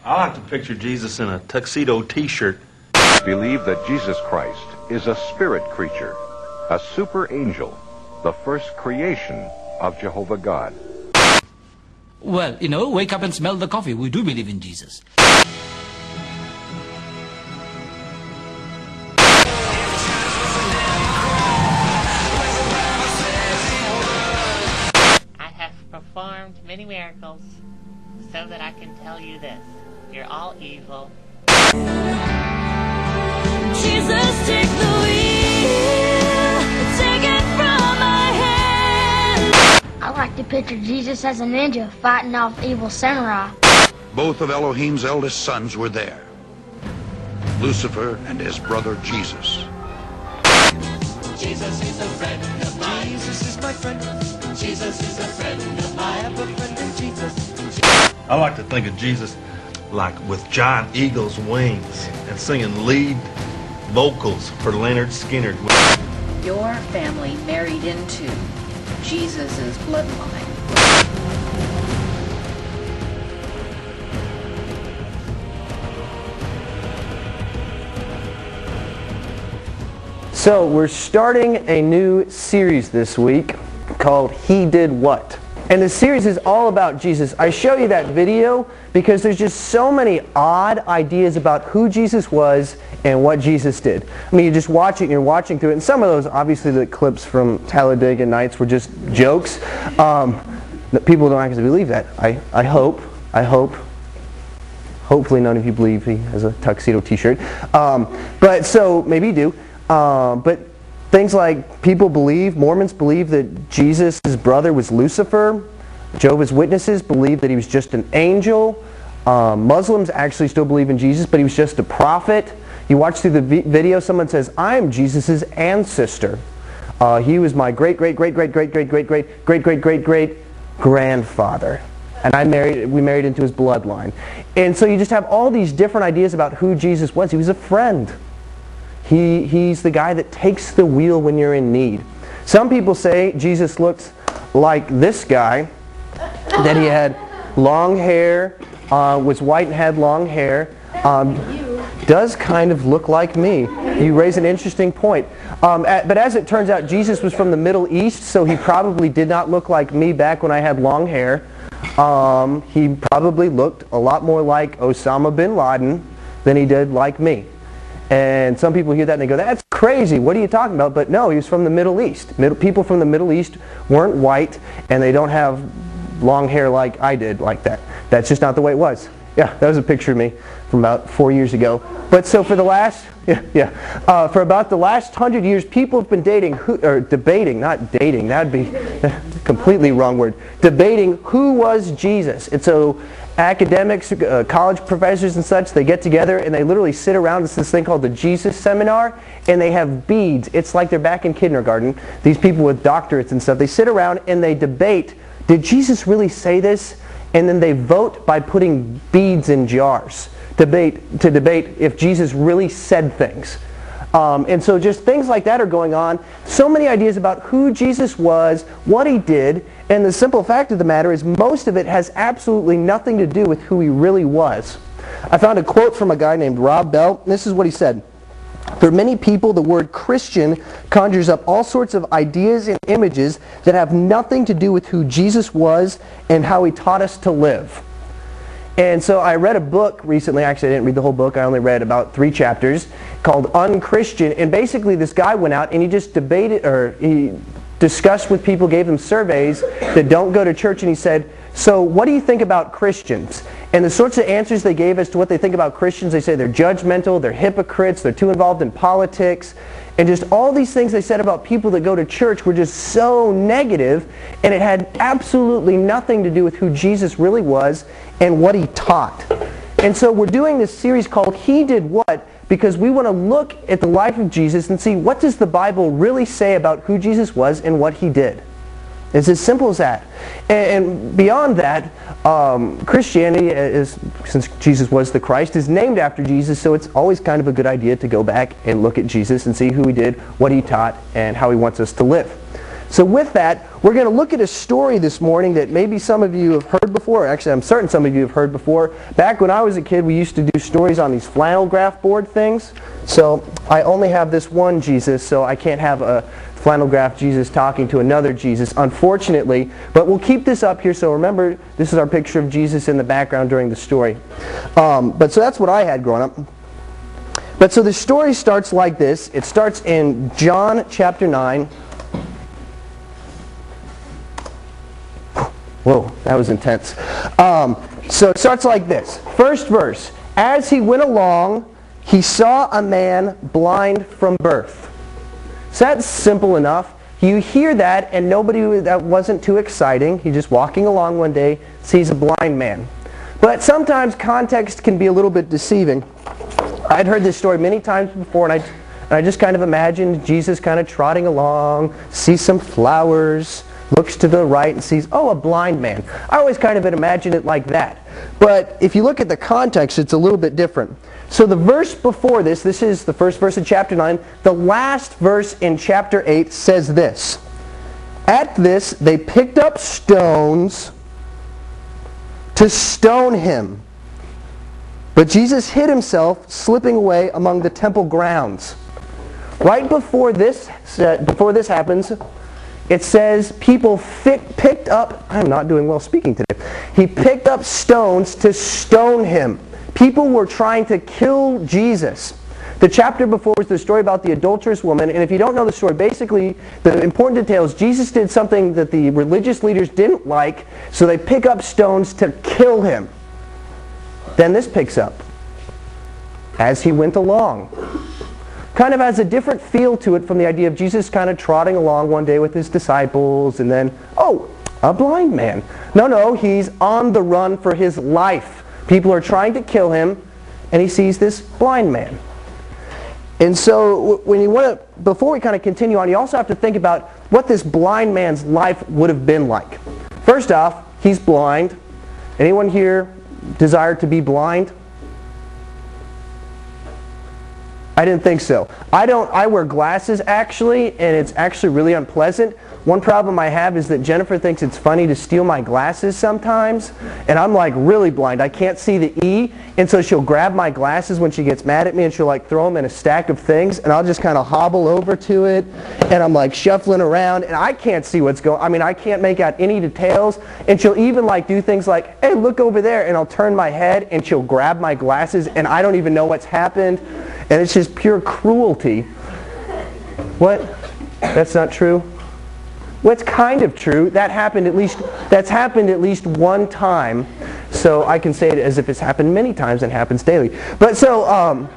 I like to picture Jesus in a tuxedo t-shirt. Believe that Jesus Christ is a spirit creature, a super angel, the first creation of Jehovah God. Well, you know, wake up and smell the coffee. We do believe in Jesus. I have performed many miracles so that I can tell you this. You're all evil. Jesus, take the wheel, take it from my hand. I like to picture Jesus as a ninja fighting off evil samurai. Both of Elohim's eldest sons were there, Lucifer and his brother Jesus. Jesus is a friend of mine. Jesus is my friend. Jesus is a friend of mine. I have a friend in Jesus. I like to think of Jesus like with giant eagle's wings and singing lead vocals for Leonard Skinner. Your family married into Jesus' bloodline. So we're starting a new series this week called He Did What? And the series is all about Jesus. I show you that video because there's just so many odd ideas about who Jesus was and what Jesus did. I mean, you're watching through it, and some of those, obviously the clips from Talladega Nights were just jokes. People don't actually believe that. I hope. Hopefully none of you believe he has a tuxedo t-shirt. But so, maybe you do. But things like Mormons believe that Jesus' brother was Lucifer. Jehovah's Witnesses believe that he was just an angel. Muslims actually still believe in Jesus, but he was just a prophet. You watch through the video, someone says, I am Jesus' ancestor. He was my great-great-great-great-great-great-great-great-great-great-grandfather. And we married into his bloodline. And so you just have all these different ideas about who Jesus was. He was a friend. He's the guy that takes the wheel when you're in need. Some people say Jesus looks like this guy, that he had long hair, was white and had long hair. Does kind of look like me. You raise an interesting point. But as it turns out, Jesus was from the Middle East, so he probably did not look like me back when I had long hair. He probably looked a lot more like Osama bin Laden than he did like me. And some people hear that and they go, that's crazy, what are you talking about? But no, he was from the Middle East. People from the Middle East weren't white, and they don't have long hair like I did like that. That's just not the way it was. Yeah, that was a picture of me from about 4 years ago. But so for the last, for about the last 100 years, people have been debating, not dating, that'd be a completely wrong word, debating who was Jesus. And so academics, college professors and such, they get together and they literally sit around. It's this thing called the Jesus Seminar, and they have beads. It's like they're back in kindergarten. These people with doctorates and stuff, they sit around and they debate, did Jesus really say this? And then they vote by putting beads in jars to debate if Jesus really said things. And so just things like that are going on. So many ideas about who Jesus was, what he did, and the simple fact of the matter is most of it has absolutely nothing to do with who he really was. I found a quote from a guy named Rob Bell. This is what he said. For many people, the word Christian conjures up all sorts of ideas and images that have nothing to do with who Jesus was and how he taught us to live. And so I read a book recently. Actually, I didn't read the whole book. I only read about 3 chapters called Unchristian. And basically this guy went out and he just he discussed with people, gave them surveys that don't go to church, and he said, so what do you think about Christians? And the sorts of answers they gave as to what they think about Christians, they say they're judgmental, they're hypocrites, they're too involved in politics, and just all these things they said about people that go to church were just so negative, and it had absolutely nothing to do with who Jesus really was and what he taught. And so we're doing this series called He Did What? Because we want to look at the life of Jesus and see what does the Bible really say about who Jesus was and what he did. It's as simple as that. And beyond that, Christianity, since Jesus was the Christ, is named after Jesus, so it's always kind of a good idea to go back and look at Jesus and see who he did, what he taught, and how he wants us to live. So with that, we're going to look at a story this morning that maybe some of you have heard before. Actually, I'm certain some of you have heard before. Back when I was a kid, we used to do stories on these flannel graph board things. So I only have this one Jesus, so I can't have a flannel graph Jesus talking to another Jesus, unfortunately. But we'll keep this up here, so remember, this is our picture of Jesus in the background during the story. But so that's what I had growing up. But so the story starts like this. It starts in John chapter 9. Whoa, that was intense. So it starts like this. First verse. As he went along, he saw a man blind from birth. So that's simple enough. You hear that, and that wasn't too exciting. He's just walking along one day, sees a blind man. But sometimes context can be a little bit deceiving. I'd heard this story many times before, and I just kind of imagined Jesus kind of trotting along, sees some flowers, looks to the right and sees, oh, a blind man. I always kind of imagine it like that. But if you look at the context, it's a little bit different. So the verse before this is the first verse of chapter 9. The last verse in chapter 8 says this. At this, they picked up stones to stone him. But Jesus hid himself, slipping away among the temple grounds. Right before this happens, it says people picked up, I'm not doing well speaking today. He picked up stones to stone him. People were trying to kill Jesus. The chapter before was the story about the adulterous woman, and if you don't know the story, basically the important detail is Jesus did something that the religious leaders didn't like, so they pick up stones to kill him. Then this picks up. As he went along. Kind of has a different feel to it from the idea of Jesus kind of trotting along one day with his disciples and then, oh, a blind man. No, he's on the run for his life. People are trying to kill him, and he sees this blind man. And so before we kind of continue on, you also have to think about what this blind man's life would have been like. First off, he's blind. Anyone here desire to be blind? I didn't think so. I wear glasses actually, and it's actually really unpleasant. One problem I have is that Jennifer thinks it's funny to steal my glasses sometimes, and I'm like really blind. I can't see the E, and so she'll grab my glasses when she gets mad at me, and she'll like throw them in a stack of things, and I'll just kind of hobble over to it, and I'm like shuffling around, and I can't see what's going on. I mean, I can't make out any details, and she'll even like do things like, hey, look over there, and I'll turn my head, and she'll grab my glasses, and I don't even know what's happened, and it's just pure cruelty. What? That's not true? Well, it's kind of true. That's happened at least one time. So I can say it as if it's happened many times and happens daily. But I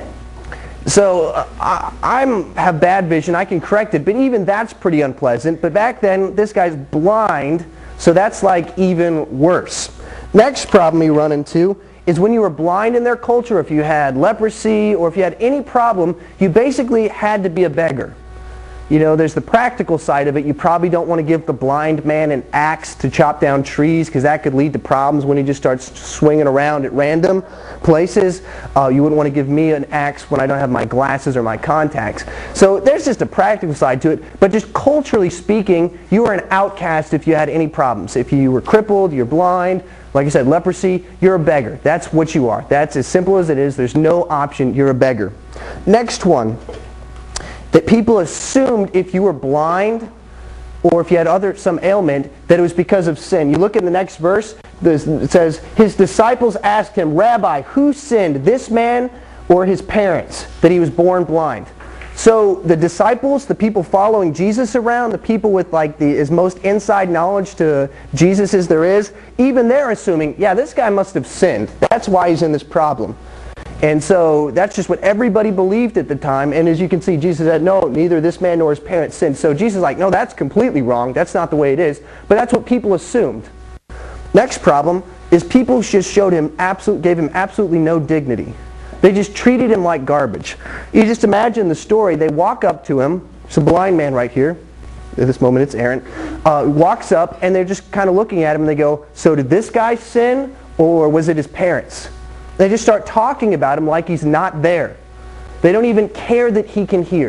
have bad vision. I can correct it, but even that's pretty unpleasant. But back then, this guy's blind, so that's like even worse. Next problem you run into is when you were blind in their culture, if you had leprosy or if you had any problem, you basically had to be a beggar. You know, there's the practical side of it. You probably don't want to give the blind man an axe to chop down trees because that could lead to problems when he just starts swinging around at random places. You wouldn't want to give me an axe when I don't have my glasses or my contacts. So there's just a practical side to it. But just culturally speaking, you were an outcast if you had any problems. If you were crippled, you're blind, like I said, leprosy, you're a beggar. That's what you are. That's as simple as it is. There's no option. You're a beggar. Next one. That people assumed if you were blind or if you had some ailment, that it was because of sin. You look in the next verse, it says, his disciples asked him, Rabbi, who sinned, this man or his parents, that he was born blind? So the disciples, the people following Jesus around, the people with like as most inside knowledge to Jesus as there is, even they're assuming, yeah, this guy must have sinned. That's why he's in this problem. And so that's just what everybody believed at the time. And as you can see, Jesus said, no, neither this man nor his parents sinned. So Jesus is like, no, that's completely wrong. That's not the way it is. But that's what people assumed. Next problem is people just gave him absolutely no dignity. They just treated him like garbage. You just imagine the story. They walk up to him. It's a blind man right here. At this moment, it's Aaron. Walks up, and they're just kind of looking at him, and they go, so did this guy sin, or was it his parents? They just start talking about him like he's not there. They don't even care that he can hear.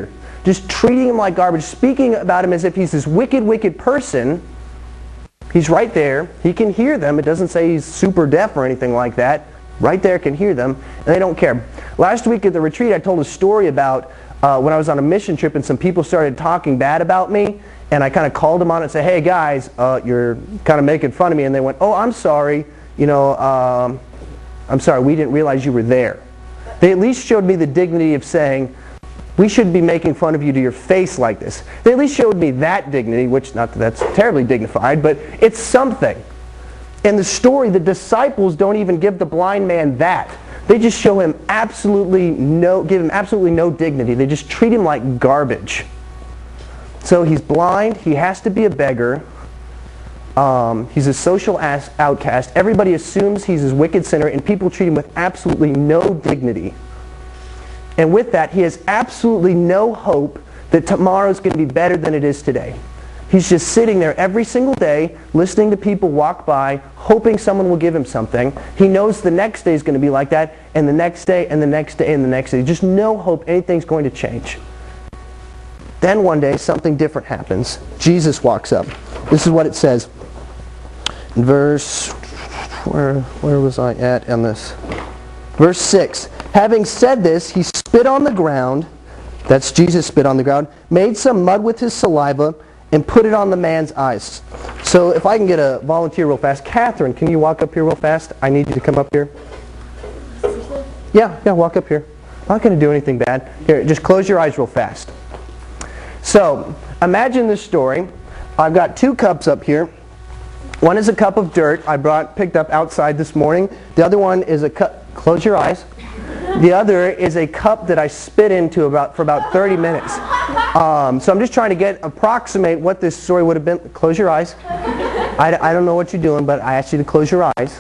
just treating him like garbage, speaking about him as if he's this wicked, wicked person. He's right there. He can hear them. It doesn't say he's super deaf or anything like that. Right there, can hear them, and they don't care. Last week at the retreat, I told a story about when I was on a mission trip and some people started talking bad about me, and I kind of called them on it and said, hey guys, you're kind of making fun of me. And they went, oh, I'm sorry. I'm sorry, we didn't realize you were there. They at least showed me the dignity of saying, we shouldn't be making fun of you to your face like this. They at least showed me that dignity, which, not that that's terribly dignified, but it's something. In the story, the disciples don't even give the blind man that. They just show him give him absolutely no dignity. They just treat him like garbage. So he's blind, he has to be a beggar, he's a social outcast. Everybody assumes he's a wicked sinner, and people treat him with absolutely no dignity. And with that, he has absolutely no hope that tomorrow's going to be better than it is today. He's just sitting there every single day, listening to people walk by, hoping someone will give him something. He knows the next day is going to be like that, and the next day, and the next day, and the next day. Just no hope anything's going to change. Then one day, something different happens. Jesus walks up. This is what it says. In verse, where was I at on this? Verse 6. Having said this, he spit on the ground. That's Jesus spit on the ground. Made some mud with his saliva, and put it on the man's eyes. So if I can get a volunteer real fast. Catherine, can you walk up here real fast? I need you to come up here. Yeah, walk up here. I'm not going to do anything bad. Here, just close your eyes real fast. So, imagine this story. I've got 2 cups up here. One is a cup of dirt I picked up outside this morning. The other one is a cup. Close your eyes. The other is a cup that I spit into for about 30 minutes. So I'm just trying to approximate what this story would have been. Close your eyes. I don't know what you're doing, but I asked you to close your eyes.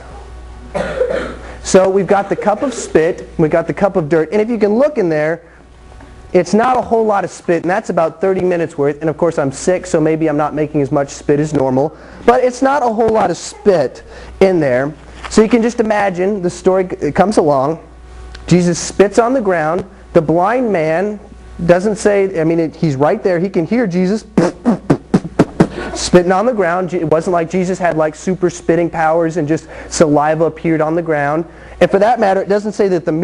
So we've got the cup of spit, we've got the cup of dirt, and if you can look in there, it's not a whole lot of spit, and that's about 30 minutes worth. And of course I'm sick, so maybe I'm not making as much spit as normal. But it's not a whole lot of spit in there. So you can just imagine the story comes along. Jesus spits on the ground. The blind man doesn't say, he's right there. He can hear Jesus spitting on the ground. It wasn't like Jesus had like super spitting powers and just saliva appeared on the ground. And for that matter, it doesn't say that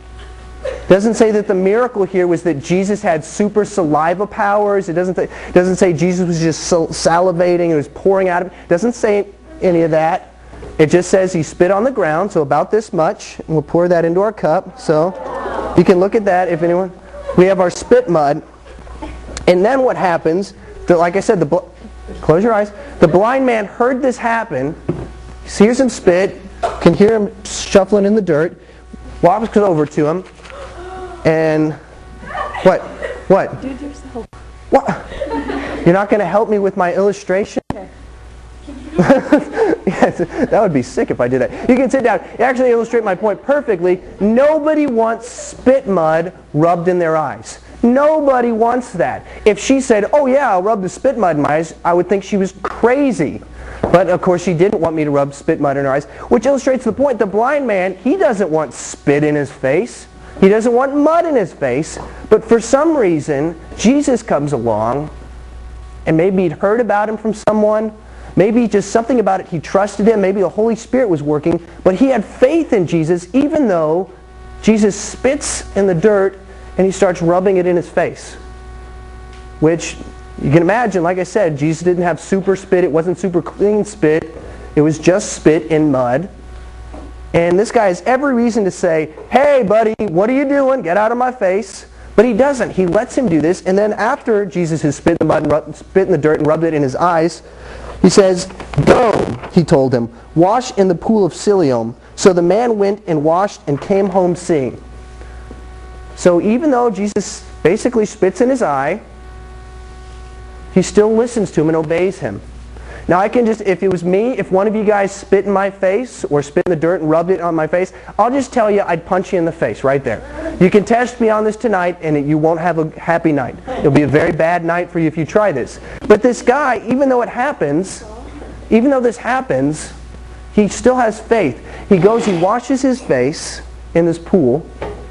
the miracle here was that Jesus had super saliva powers. It doesn't say Jesus was just salivating and was pouring out of it. It doesn't say any of that. It just says he spit on the ground, so about this much. And we'll pour that into our cup. So you can look at that if anyone. We have our spit mud. And then what happens, like I said, close your eyes. The blind man heard this happen, hears him spit, can hear him shuffling in the dirt, walks over to him, and what? Do it yourself. What? You're not going to help me with my illustration? Yes, that would be sick if I did that. You can sit down. You actually illustrate my point perfectly. Nobody wants spit mud rubbed in their eyes. Nobody wants that. If she said, oh yeah, I'll rub the spit mud in my eyes, I would think she was crazy. But of course she didn't want me to rub spit mud in her eyes, which illustrates the point. The blind man, he doesn't want spit in his face. He doesn't want mud in his face. But for some reason, Jesus comes along, and maybe he'd heard about him from someone. Maybe just something about it, he trusted him. Maybe the Holy Spirit was working. But he had faith in Jesus, even though Jesus spits in the dirt and he starts rubbing it in his face. Which, you can imagine, like I said, Jesus didn't have super spit. It wasn't super clean spit. It was just spit in mud. And this guy has every reason to say, hey buddy, what are you doing? Get out of my face. But he doesn't. He lets him do this. And then after Jesus has spit in the mud and spit in the dirt and rubbed it in his eyes, he says, go, he told him, wash in the pool of Siloam. So the man went and washed and came home seeing. So even though Jesus basically spits in his eye, he still listens to him and obeys him. Now I can just, if it was me, if one of you guys spit in my face or spit in the dirt and rubbed it on my face, I'll just tell you I'd punch you in the face right there. You can test me on this tonight and you won't have a happy night. It'll be a very bad night for you if you try this. But this guy, even though this happens, he still has faith. He goes, he washes his face in this pool,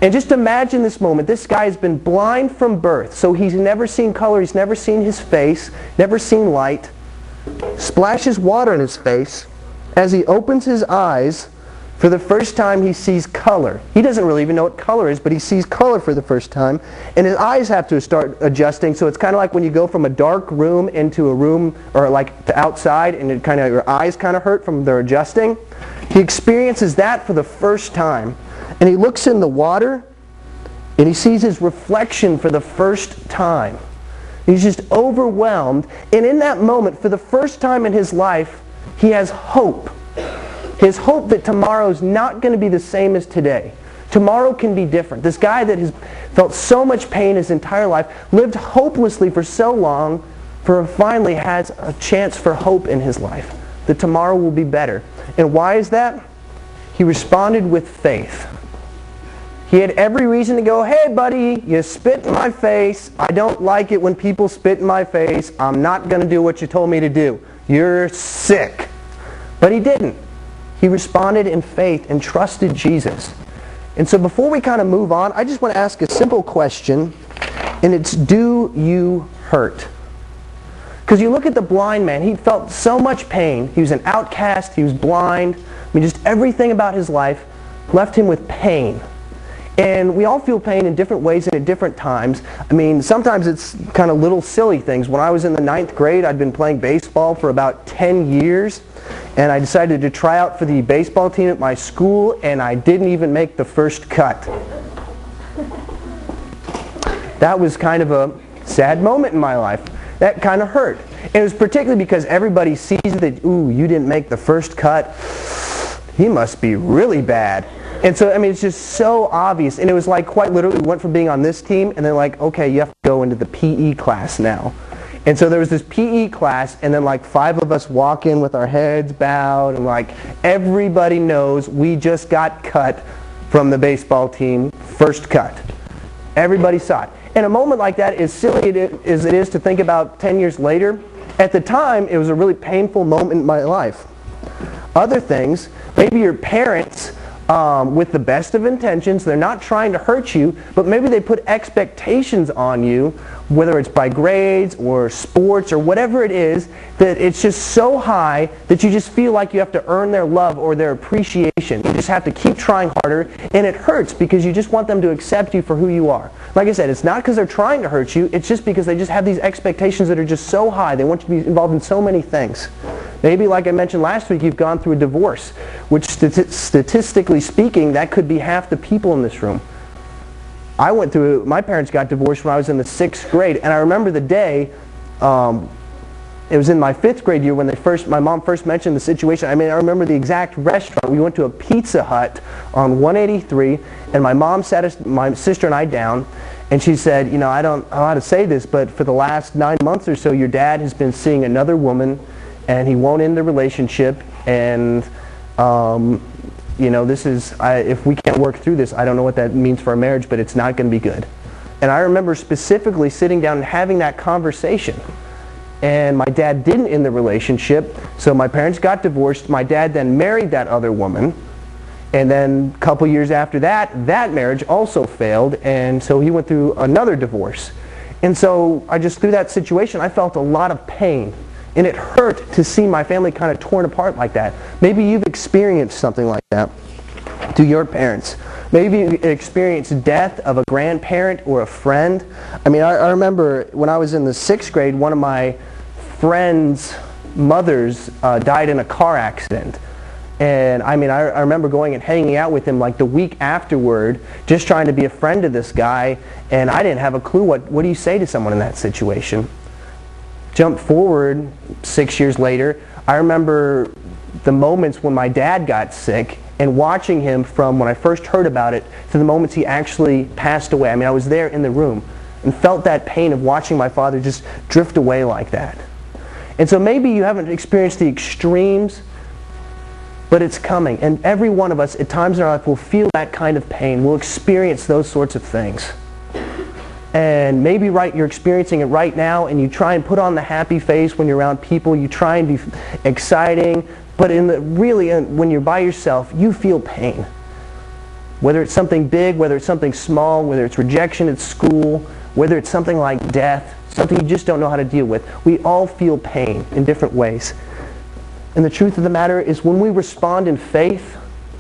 And just imagine this moment. This guy has been blind from birth, so he's never seen color, he's never seen his face, never seen light. Splashes water in his face. As he opens his eyes, for the first time he sees color. He doesn't really even know what color is, but he sees color for the first time. And his eyes have to start adjusting, so it's kind of like when you go from a dark room into a room, or like to outside, and your eyes kind of hurt from their adjusting. He experiences that for the first time. And he looks in the water, and he sees his reflection for the first time. He's just overwhelmed. And in that moment, for the first time in his life, he has hope. His hope that tomorrow's not going to be the same as today. Tomorrow can be different. This guy that has felt so much pain his entire life, lived hopelessly for so long, finally has a chance for hope in his life. That tomorrow will be better. And why is that? He responded with faith. He had every reason to go, hey buddy, you spit in my face. I don't like it when people spit in my face. I'm not going to do what you told me to do. You're sick. But he didn't. He responded in faith and trusted Jesus. And so before we kind of move on, I just want to ask a simple question, and it's, do you hurt? Because you look at the blind man, he felt so much pain. He was an outcast, he was blind. I mean, just everything about his life left him with pain. And we all feel pain in different ways and at different times. I mean, sometimes it's kind of little silly things. When I was in the 9th grade, I'd been playing baseball for about 10 years. And I decided to try out for the baseball team at my school, and I didn't even make the first cut. That was kind of a sad moment in my life. That kind of hurt. And it was particularly because everybody sees that, ooh, you didn't make the first cut. He must be really bad. And so, I mean, it's just so obvious. And it was like quite literally, we went from being on this team, and then like, okay, you have to go into the PE class now. And so there was this PE class, and then like 5 of us walk in with our heads bowed, and like everybody knows we just got cut from the baseball team, first cut. Everybody saw it. And a moment like that, as silly as it is to think about 10 years later, at the time it was a really painful moment in my life. Other things, maybe your parents, with the best of intentions, they're not trying to hurt you, but maybe they put expectations on you, whether it's by grades or sports or whatever it is, that it's just so high that you just feel like you have to earn their love or their appreciation. You just have to keep trying harder, and it hurts because you just want them to accept you for who you are. Like I said, it's not because they're trying to hurt you, it's just because they just have these expectations that are just so high. They want you to be involved in so many things. Maybe, like I mentioned last week, you've gone through a divorce, which statistically speaking, that could be half the people in this room. My parents got divorced when I was in the 6th grade, and I remember the day, it was in my 5th grade year when my mom first mentioned the situation. I mean, I remember the exact restaurant. We went to a Pizza Hut on 183, and my mom sat my sister and I down, and she said, you know, I don't know how to say this, but for the last 9 months or so, your dad has been seeing another woman, and he won't end the relationship, and you know, this is, if we can't work through this, I don't know what that means for our marriage, but it's not going to be good. And I remember specifically sitting down and having that conversation. And my dad didn't end the relationship, so my parents got divorced. My dad then married that other woman. And then a couple years after that, that marriage also failed, and so he went through another divorce. And so through that situation, I felt a lot of pain. And it hurt to see my family kind of torn apart like that. Maybe you've experienced something like that to your parents. Maybe you experienced death of a grandparent or a friend. I mean, I remember when I was in the 6th grade, one of my friend's mothers died in a car accident. And I mean, I remember going and hanging out with him like the week afterward, just trying to be a friend to this guy, and I didn't have a clue what do you say to someone in that situation. Jump forward 6 years later, I remember the moments when my dad got sick and watching him from when I first heard about it to the moments he actually passed away. I mean, I was there in the room and felt that pain of watching my father just drift away like that. And so maybe you haven't experienced the extremes, but it's coming. And every one of us at times in our life will feel that kind of pain. We'll experience those sorts of things. And maybe you're experiencing it right now, and you try and put on the happy face when you're around people. You try and be exciting, but when you're by yourself, you feel pain. Whether it's something big, whether it's something small, whether it's rejection at school, whether it's something like death, something you just don't know how to deal with. We all feel pain in different ways. And the truth of the matter is when we respond in faith,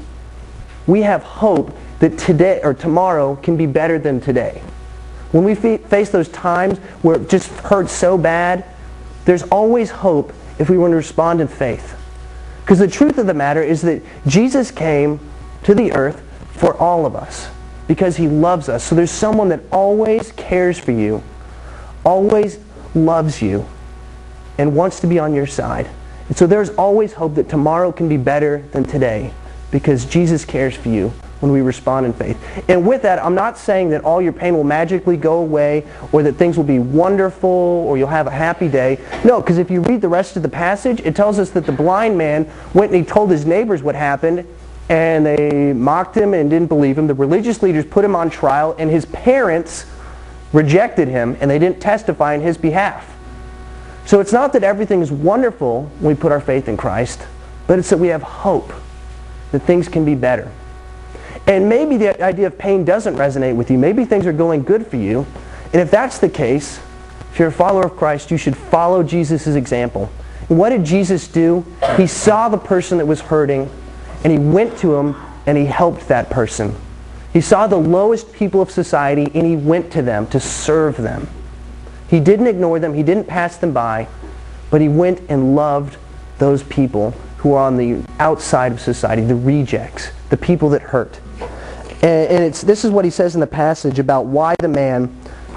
we have hope that today or tomorrow can be better than today. When we face those times where it just hurts so bad, there's always hope if we want to respond in faith. Because the truth of the matter is that Jesus came to the earth for all of us because He loves us. So there's someone that always cares for you, always loves you, and wants to be on your side. And so there's always hope that tomorrow can be better than today because Jesus cares for you when we respond in faith. And with that, I'm not saying that all your pain will magically go away or that things will be wonderful or you'll have a happy day. No, because if you read the rest of the passage, it tells us that the blind man went and he told his neighbors what happened, and they mocked him and didn't believe him. The religious leaders put him on trial, and his parents rejected him, and they didn't testify in his behalf. So it's not that everything is wonderful when we put our faith in Christ, but it's that we have hope that things can be better. And maybe the idea of pain doesn't resonate with you. Maybe things are going good for you. And if that's the case, if you're a follower of Christ, you should follow Jesus' example. And what did Jesus do? He saw the person that was hurting, and He went to him and He helped that person. He saw the lowest people of society, and He went to them to serve them. He didn't ignore them. He didn't pass them by, but He went and loved those people who are on the outside of society, the rejects, the people that hurt. And this is what He says in the passage about why the man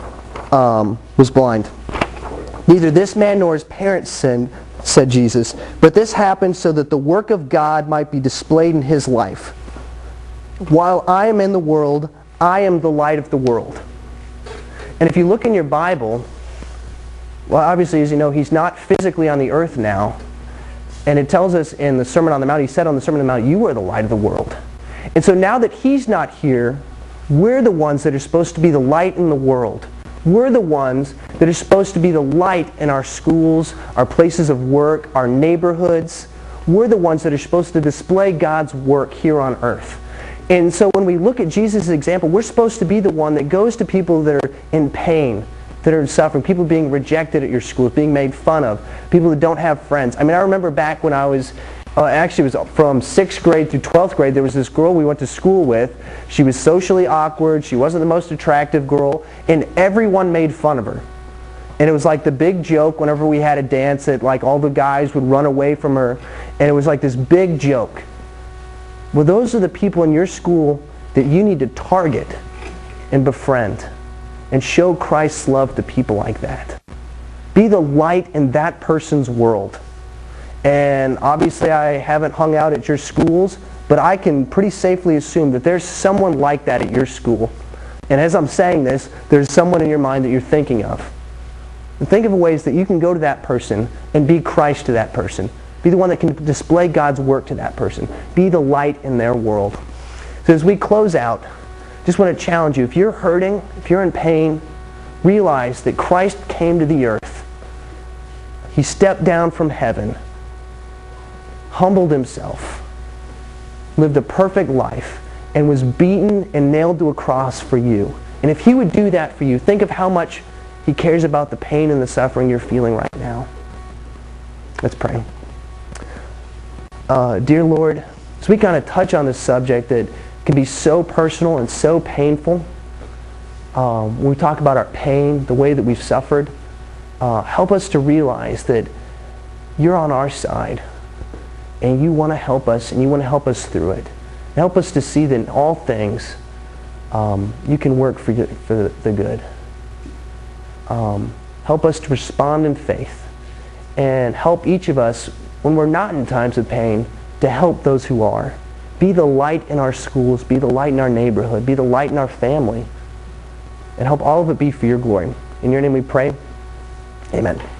was blind. Neither this man nor his parents sinned, said Jesus, but this happened so that the work of God might be displayed in his life. While I am in the world, I am the light of the world. And if you look in your Bible, well, obviously, as you know, He's not physically on the earth now. And it tells us in the Sermon on the Mount, He said on the Sermon on the Mount, you are the light of the world. And so now that He's not here, we're the ones that are supposed to be the light in the world. We're the ones that are supposed to be the light in our schools, our places of work, our neighborhoods. We're the ones that are supposed to display God's work here on earth. And so when we look at Jesus' example, we're supposed to be the one that goes to people that are in pain, that are suffering, people being rejected at your schools, being made fun of, people that don't have friends. I mean, I remember back when I was, actually it was from 6th grade through 12th grade, there was this girl we went to school with. She was socially awkward, she wasn't the most attractive girl, and everyone made fun of her. And it was like the big joke whenever we had a dance that like all the guys would run away from her, and it was like this big joke. Well, those are the people in your school that you need to target and befriend and show Christ's love to people like that. Be the light in that person's world. And obviously I haven't hung out at your schools, but I can pretty safely assume that there's someone like that at your school. And as I'm saying this, there's someone in your mind that you're thinking of. And think of ways that you can go to that person and be Christ to that person. Be the one that can display God's work to that person. Be the light in their world. So as we close out, just want to challenge you. If you're hurting, if you're in pain, realize that Christ came to the earth. He stepped down from heaven, humbled Himself, lived a perfect life, and was beaten and nailed to a cross for you. And if He would do that for you, think of how much He cares about the pain and the suffering you're feeling right now. Let's pray. Dear Lord, as we kind of touch on this subject that can be so personal and so painful, when we talk about our pain, the way that we've suffered, help us to realize that You're on our side and You want to help us and You want to help us through it. And help us to see that in all things You can work for the good. Help us to respond in faith and help each of us when we're not in times of pain to help those who are. Be the light in our schools, be the light in our neighborhood, be the light in our family, and help all of it be for Your glory. In Your name we pray. Amen.